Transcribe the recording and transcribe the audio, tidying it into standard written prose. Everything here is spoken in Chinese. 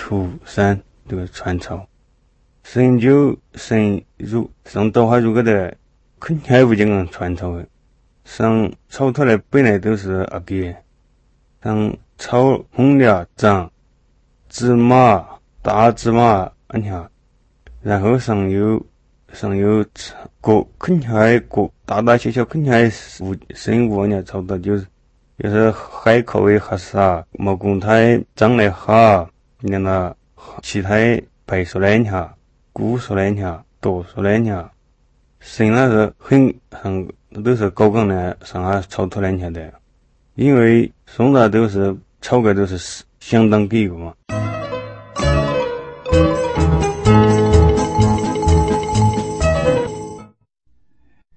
土山这个传抄。神就神入上稻花入个的，肯定不经常传抄的。上抄出来本来都是阿给，上抄红料长芝麻大芝麻按下，然后上有果肯定还果大大小小肯定还生物呢，抄的就是海口为哈啥，毛公台长来哈，那其他白说来下，古说来下，多说来下，生那是很都是高岗的上下抄出来下的，因为宋代都是抄的都是相当给个嘛。